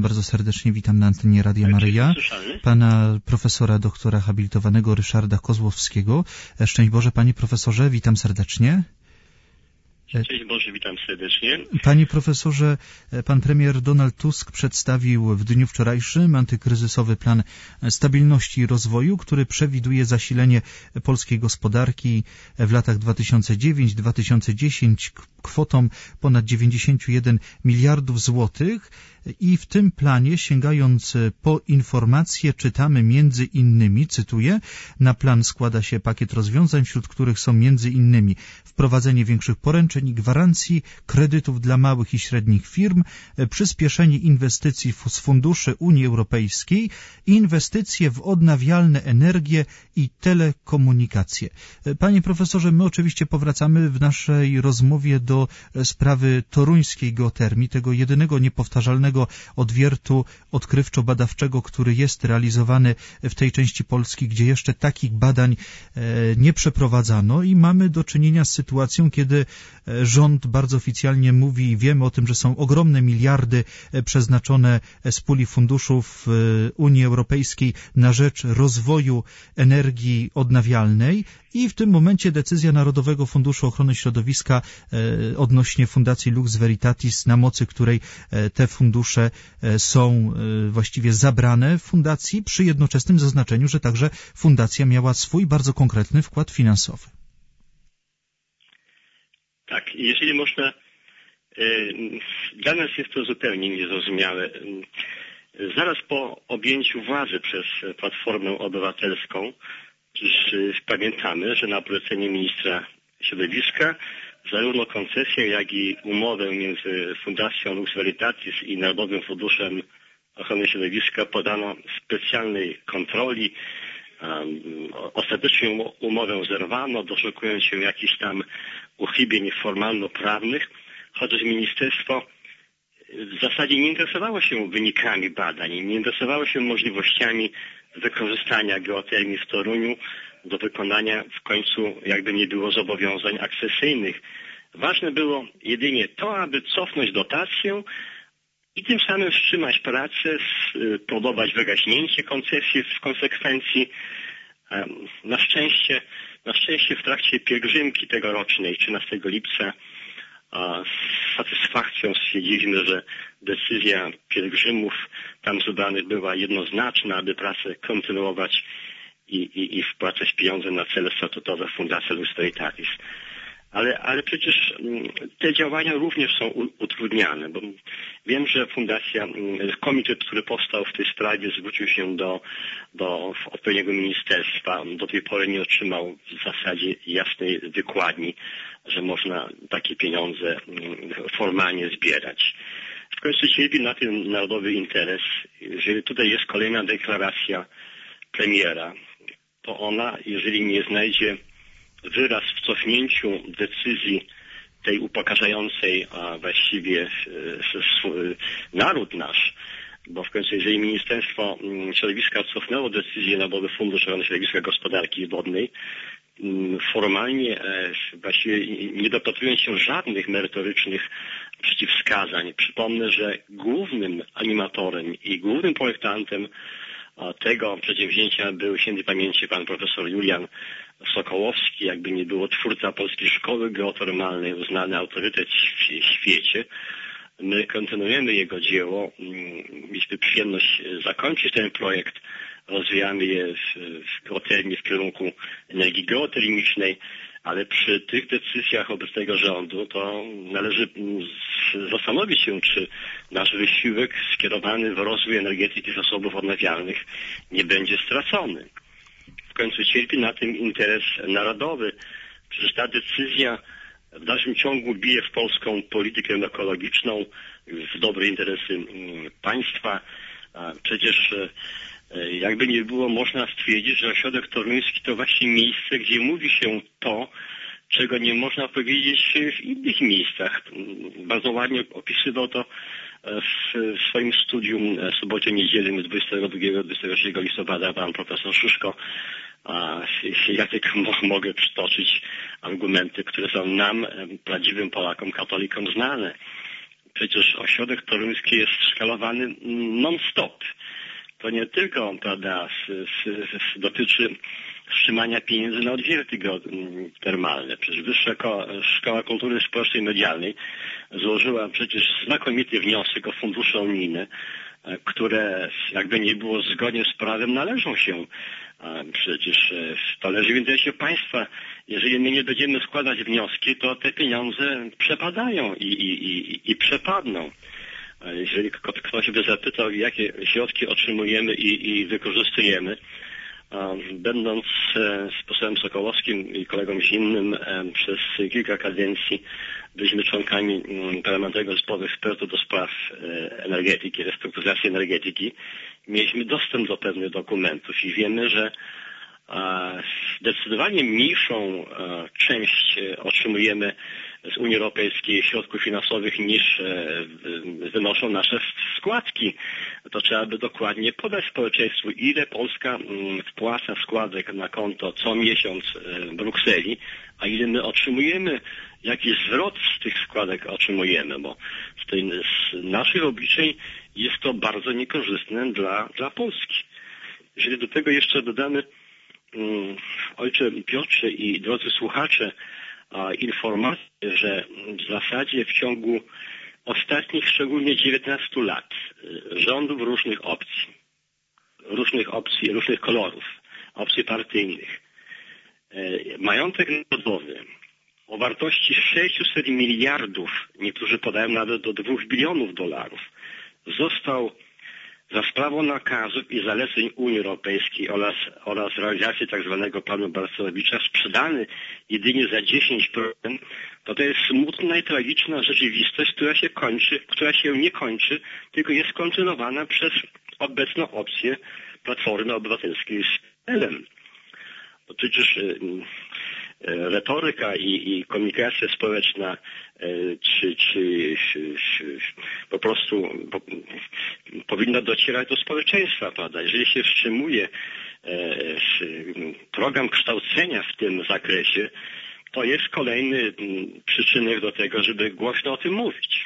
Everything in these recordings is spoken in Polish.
Bardzo serdecznie witam na antenie Radia Maryja pana profesora doktora habilitowanego Ryszarda Kozłowskiego. Szczęść Boże, panie profesorze, witam serdecznie. Cześć Boże, witam serdecznie. Panie profesorze, pan premier Donald Tusk przedstawił w dniu wczorajszym antykryzysowy plan stabilności i rozwoju, który przewiduje zasilenie polskiej gospodarki w latach 2009-2010 kwotą ponad 91 miliardów złotych. I w tym planie, sięgając po informacje, czytamy między innymi, cytuję, na plan składa się pakiet rozwiązań, wśród których są między innymi wprowadzenie większych poręczeń i gwarancji, kredytów dla małych i średnich firm, przyspieszenie inwestycji z funduszy Unii Europejskiej, inwestycje w odnawialne energie i telekomunikacje. Panie profesorze, my oczywiście powracamy w naszej rozmowie do sprawy toruńskiej geotermii, tego jedynego niepowtarzalnego odwiertu odkrywczo-badawczego, który jest realizowany w tej części Polski, gdzie jeszcze takich badań nie przeprowadzano i mamy do czynienia z sytuacją, kiedy rząd bardzo oficjalnie mówi i wiemy o tym, że są ogromne miliardy przeznaczone z puli funduszów Unii Europejskiej na rzecz rozwoju energii odnawialnej i w tym momencie decyzja Narodowego Funduszu Ochrony Środowiska odnośnie Fundacji Lux Veritatis, na mocy której te fundusze są właściwie zabrane fundacji, przy jednoczesnym zaznaczeniu, że także fundacja miała swój bardzo konkretny wkład finansowy. Tak, jeżeli można, dla nas jest to zupełnie niezrozumiałe. Zaraz po objęciu władzy przez Platformę Obywatelską, pamiętamy, że na polecenie ministra środowiska zarówno koncesję, jak i umowę między Fundacją Lux Veritatis i Narodowym Funduszem Ochrony Środowiska podano specjalnej kontroli. Ostatecznie umowę zerwano, doszukując się jakichś tam uchybień formalno-prawnych, chociaż ministerstwo w zasadzie nie interesowało się wynikami badań, nie interesowało się możliwościami wykorzystania geotermii w Toruniu do wykonania w końcu, jakby nie było, zobowiązań akcesyjnych. Ważne było jedynie to, aby cofnąć dotację i tym samym wstrzymać pracę, spowodować wygaśnięcie koncesji w konsekwencji. Na szczęście w trakcie pielgrzymki tegorocznej, 13 lipca, z satysfakcją stwierdziliśmy, że decyzja pielgrzymów tam zebranych była jednoznaczna, aby pracę kontynuować i wpłacać pieniądze na cele statutowe Fundacji Lux Veritatis. Ale przecież te działania również są utrudniane, bo wiem, że fundacja, komitet, który powstał w tej sprawie, zwrócił się do odpowiedniego ministerstwa. Do tej pory nie otrzymał w zasadzie jasnej wykładni, że można takie pieniądze formalnie zbierać. W końcu cierpi na tym narodowy interes. Jeżeli tutaj jest kolejna deklaracja premiera, to ona, jeżeli nie znajdzie wyraz w cofnięciu decyzji tej upokarzającej, a właściwie naród nasz, bo w końcu jeżeli Ministerstwo Środowiska cofnęło decyzję Narodowy Fundusz Ochrony Środowiska Gospodarki Wodnej, formalnie właściwie nie dopatrując się żadnych merytorycznych przeciwwskazań. Przypomnę, że głównym animatorem i głównym projektantem tego przedsięwzięcia był świętej pamięci pan profesor Julian Sokołowski, jakby nie było twórca Polskiej Szkoły Geotermalnej, uznany autorytet w świecie. My kontynuujemy jego dzieło. Mieliśmy przyjemność zakończyć ten projekt. Rozwijamy je w geotermii w kierunku energii geotermicznej, ale przy tych decyzjach obecnego rządu to należy zastanowić się, czy nasz wysiłek skierowany w rozwój energetyki zasobów odnawialnych nie będzie stracony. W końcu cierpi na tym interes narodowy. Przecież ta decyzja w dalszym ciągu bije w polską politykę ekologiczną, w dobre interesy państwa. Przecież jakby nie było, można stwierdzić, że ośrodek toruński to właśnie miejsce, gdzie mówi się to, czego nie można powiedzieć w innych miejscach. Bardzo ładnie opisywał to w swoim studium w sobocie niedzielnym 22-23 listopada pan profesor Szyszko. Ja tylko mogę przytoczyć argumenty, które są nam, prawdziwym Polakom, katolikom znane. przecież ośrodek toruński jest szkalowany non-stop. To nie tylko, prawda, dotyczy wstrzymania pieniędzy na odwierty geotermalne. Przecież Wyższa Szkoła Kultury Społecznej i Medialnej złożyła przecież znakomity wniosek o fundusze unijne, które jakby nie było zgodnie z prawem należą się. Przecież to leży w interesie państwa. Jeżeli my nie będziemy składać wnioski, to te pieniądze przepadają i przepadną. Jeżeli ktoś by zapytał, jakie środki otrzymujemy i wykorzystujemy, będąc z posłem Sokołowskim i kolegą Zimnym przez kilka kadencji byliśmy członkami Parlamentarnego Zespołu Ekspertów do spraw energetyki, restrukturyzacji energetyki, mieliśmy dostęp do pewnych dokumentów i wiemy, że zdecydowanie mniejszą część otrzymujemy z Unii Europejskiej środków finansowych niż wynoszą nasze składki. To trzeba by dokładnie podać społeczeństwu, ile Polska wpłaca składek na konto co miesiąc w Brukseli, a ile my otrzymujemy, jaki zwrot z tych składek otrzymujemy, bo z naszych obliczeń jest to bardzo niekorzystne dla Polski. Jeżeli do tego jeszcze dodamy, ojcze Piotrze i drodzy słuchacze, informację, że w zasadzie w ciągu ostatnich, szczególnie 19 lat, rządów różnych opcji, różnych kolorów, opcji partyjnych, majątek narodowy o wartości 600 miliardów, niektórzy podają nawet do 2 bilionów dolarów, został za sprawą nakazów i zaleceń Unii Europejskiej oraz realizacji tzw. planu Balcerowicza sprzedany jedynie za 10%, to jest smutna i tragiczna rzeczywistość, która się nie kończy, tylko jest kontynuowana przez obecną opcję Platformy Obywatelskiej z PL-em. Bo przecież retoryka i komunikacja społeczna czy po prostu powinna docierać do społeczeństwa, prawda? Jeżeli się wstrzymuje program kształcenia w tym zakresie, to jest kolejny przyczynek do tego, żeby głośno o tym mówić.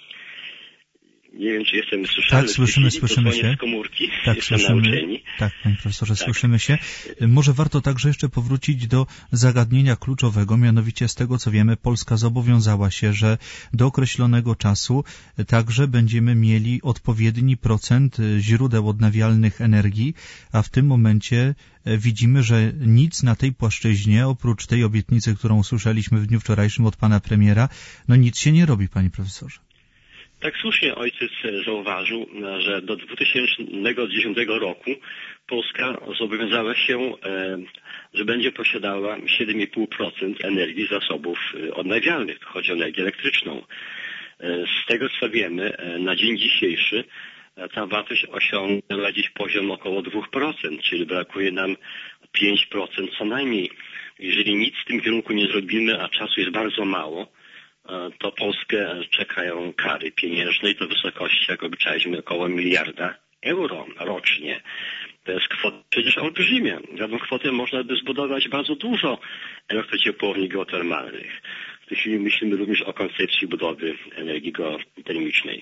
Nie wiem, czy jestem słyszalny. Tak, słyszymy się. Z komórki. Tak, słyszymy. Tak, panie profesorze, tak. Słyszymy się. Może warto także jeszcze powrócić do zagadnienia kluczowego, mianowicie z tego, co wiemy, Polska zobowiązała się, że do określonego czasu także będziemy mieli odpowiedni procent źródeł odnawialnych energii, a w tym momencie widzimy, że nic na tej płaszczyźnie, oprócz tej obietnicy, którą usłyszeliśmy w dniu wczorajszym od pana premiera, nic się nie robi, panie profesorze. Tak słusznie ojciec zauważył, że do 2010 roku Polska zobowiązała się, że będzie posiadała 7,5% energii z zasobów odnawialnych. Chodzi o energię elektryczną. Z tego co wiemy, na dzień dzisiejszy ta wartość osiągnęła dziś poziom około 2%, czyli brakuje nam 5% co najmniej. Jeżeli nic w tym kierunku nie zrobimy, a czasu jest bardzo mało, to Polskę czekają kary pieniężne i to w wysokości, jak obliczaliśmy, około 1 miliarda euro rocznie. To jest kwota przecież olbrzymia. Za tą kwotę można by zbudować bardzo dużo elektrociepłowni geotermalnych. W tej chwili myślimy również o koncepcji budowy energii geotermicznej.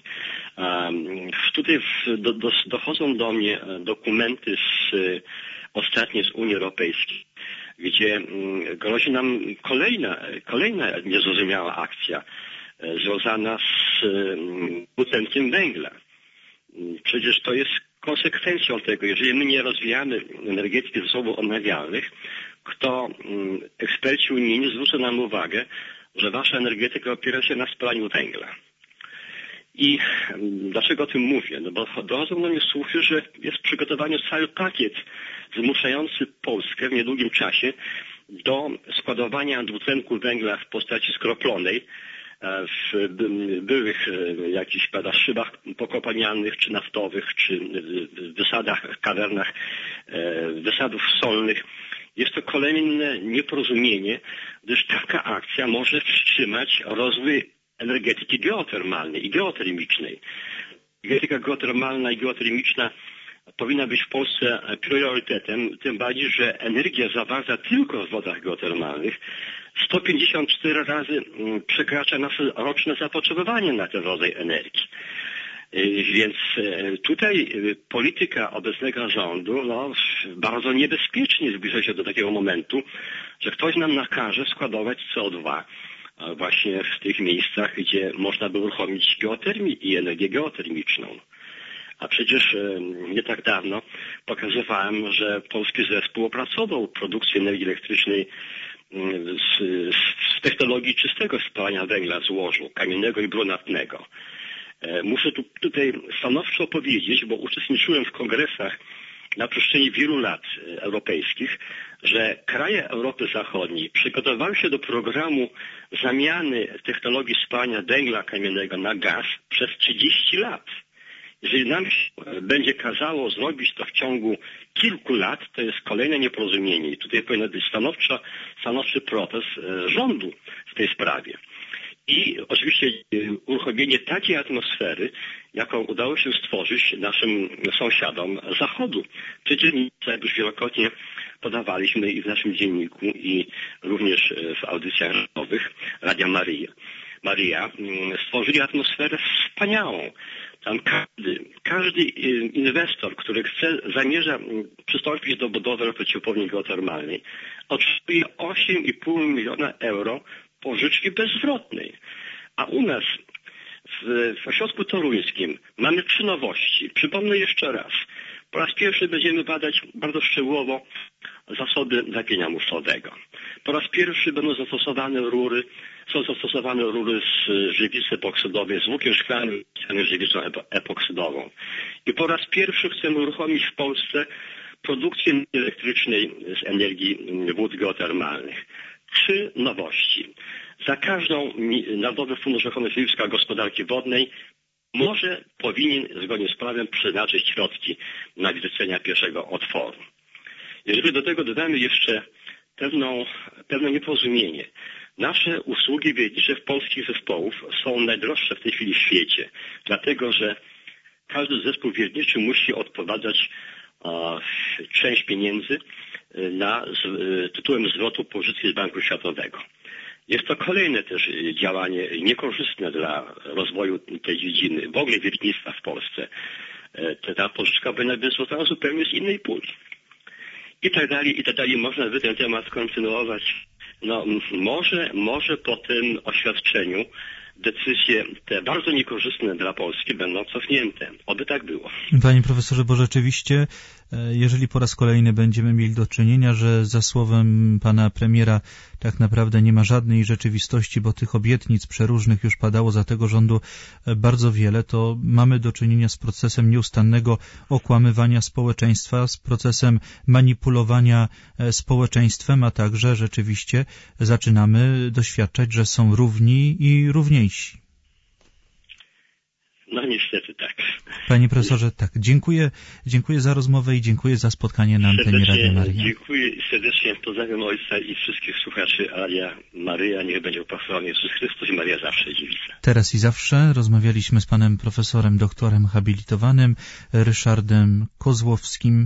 Tutaj dochodzą do mnie dokumenty ostatnie z Unii Europejskiej, gdzie grozi nam kolejna niezrozumiała akcja związana z dwutlenkiem węgla. Przecież to jest konsekwencją tego, jeżeli my nie rozwijamy energetyki zasobów odnawialnych, to eksperci unijni zwrócą nam uwagę, że wasza energetyka opiera się na spalaniu węgla. I dlaczego o tym mówię? No bo dochodzą do mnie słuchy, że jest w przygotowaniu cały pakiet zmuszający Polskę w niedługim czasie do składowania dwutlenku węgla w postaci skroplonej w byłych jakichś szybach pokopalnianych, czy naftowych, czy wysadach, kawernach wysadów solnych. Jest to kolejne nieporozumienie, gdyż taka akcja może wstrzymać rozwój energetyki geotermalnej i geotermicznej. Energetyka geotermalna i geotermiczna powinna być w Polsce priorytetem, tym bardziej, że energia zawarta tylko w wodach geotermalnych 154 razy przekracza nasze roczne zapotrzebowanie na ten rodzaj energii. Więc tutaj polityka obecnego rządu bardzo niebezpiecznie zbliża się do takiego momentu, że ktoś nam nakaże składować CO2 właśnie w tych miejscach, gdzie można by uruchomić geotermię i energię geotermiczną. A przecież nie tak dawno pokazywałem, że polski zespół opracował produkcję energii elektrycznej z technologii czystego spalania węgla z łożu kamiennego i brunatnego. Muszę tutaj stanowczo powiedzieć, bo uczestniczyłem w kongresach na przestrzeni wielu lat europejskich, że kraje Europy Zachodniej przygotowały się do programu zamiany technologii spalania węgla kamiennego na gaz przez 30 lat. Jeżeli nam się będzie kazało zrobić to w ciągu kilku lat, to jest kolejne nieporozumienie. I tutaj powinien być stanowczy protest rządu w tej sprawie. I oczywiście uruchomienie takiej atmosfery, jaką udało się stworzyć naszym sąsiadom z Zachodu. Przecież jak już wielokrotnie podawaliśmy i w naszym dzienniku, i również w audycjach radiowych Radia Maria stworzyli atmosferę wspaniałą. Tam każdy inwestor, który zamierza przystąpić do budowy elektrowni ciepłowni geotermalnej, otrzymuje 8,5 miliona euro pożyczki bezzwrotnej. A u nas w ośrodku toruńskim mamy 3 nowości. Przypomnę jeszcze raz. Po raz pierwszy będziemy badać bardzo szczegółowo zasoby wapienia musztowego. Po raz pierwszy są zastosowane rury z żywicy epoksydowej, z włókien szklanych z żywicą epoksydową. I po raz pierwszy chcemy uruchomić w Polsce produkcję elektrycznej z energii wód geotermalnych. 3 nowości. Za każdą Narodowy Fundusz Ochrony Środowiska Gospodarki Wodnej powinien zgodnie z prawem przeznaczyć środki na zlecenia pierwszego otworu. Jeżeli do tego dodamy jeszcze pewne nieporozumienie, nasze usługi wiertnicze w polskich zespołów są najdroższe w tej chwili w świecie, dlatego że każdy zespół wiertniczy musi odprowadzać część pieniędzy tytułem zwrotu pożyczki z Banku Światowego. Jest to kolejne też działanie niekorzystne dla rozwoju tej dziedziny, w ogóle wiertnictwa w Polsce. Ta pożyczka powinna być zwrócona zupełnie z innej puli. I tak dalej. Można by ten temat kontynuować. Może po tym oświadczeniu decyzje te bardzo niekorzystne dla Polski będą cofnięte. Oby tak było. Panie profesorze, bo rzeczywiście, jeżeli po raz kolejny będziemy mieli do czynienia, że za słowem pana premiera tak naprawdę nie ma żadnej rzeczywistości, bo tych obietnic przeróżnych już padało za tego rządu bardzo wiele, to mamy do czynienia z procesem nieustannego okłamywania społeczeństwa, z procesem manipulowania społeczeństwem, a także rzeczywiście zaczynamy doświadczać, że są równi i równiejsi. No niestety tak. Panie profesorze, tak. Dziękuję za rozmowę i dziękuję za spotkanie na antenie Radia Maria. Dziękuję i serdecznie pozdrawiam Ojca i wszystkich słuchaczy Radia Maryja. Niech będzie upochwalony Jezus Chrystus i Maria zawsze dziewica. Teraz i zawsze rozmawialiśmy z panem profesorem doktorem habilitowanym Ryszardem Kozłowskim.